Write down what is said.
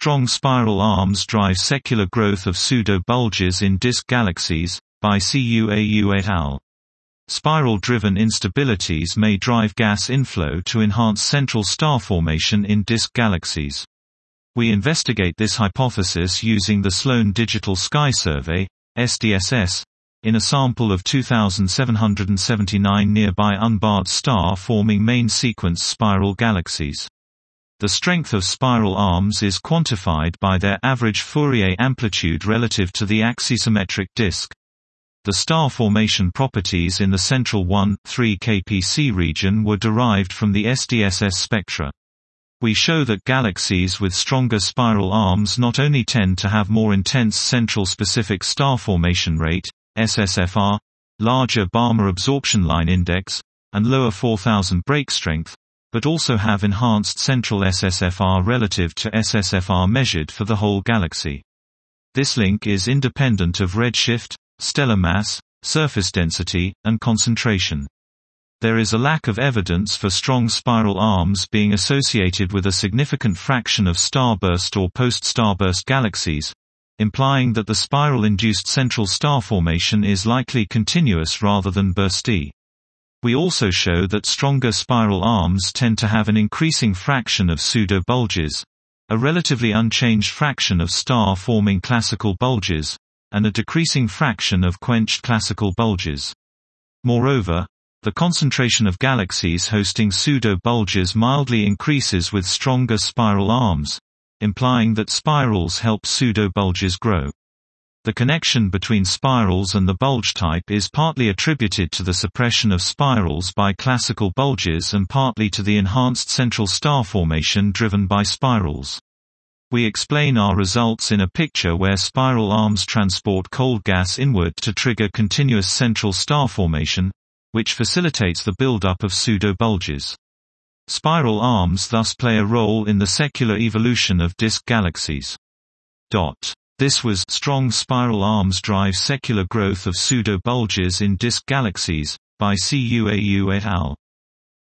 Strong Spiral Arms Drive Secular Growth of Pseudo-Bulges in Disk Galaxies, by Cuau et al. Spiral-driven instabilities may drive gas inflow to enhance central star formation in disk galaxies. We investigate this hypothesis using the Sloan Digital Sky Survey, SDSS, in a sample of 2,779 nearby unbarred star-forming main-sequence spiral galaxies. The strength of spiral arms is quantified by their average Fourier amplitude relative to the axisymmetric disk. The star formation properties in the central 1,3 kpc region were derived from the SDSS spectra. We show that galaxies with stronger spiral arms not only tend to have more intense central specific star formation rate, SSFR, larger Balmer absorption line index, and lower 4000 break strength, but also have enhanced central SSFR relative to SSFR measured for the whole galaxy. This link is independent of redshift, stellar mass, surface density, and concentration. There is a lack of evidence for strong spiral arms being associated with a significant fraction of starburst or post-starburst galaxies, implying that the spiral-induced central star formation is likely continuous rather than bursty. We also show that stronger spiral arms tend to have an increasing fraction of pseudo-bulges, a relatively unchanged fraction of star-forming classical bulges, and a decreasing fraction of quenched classical bulges. Moreover, the concentration of galaxies hosting pseudo-bulges mildly increases with stronger spiral arms, implying that spirals help pseudo-bulges grow. The connection between spirals and the bulge type is partly attributed to the suppression of spirals by classical bulges and partly to the enhanced central star formation driven by spirals. We explain our results in a picture where spiral arms transport cold gas inward to trigger continuous central star formation, which facilitates the buildup of pseudo-bulges. Spiral arms thus play a role in the secular evolution of disk galaxies. This was Strong Spiral Arms Drive Secular Growth of Pseudo-Bulges in Disk Galaxies, by Cuau et al.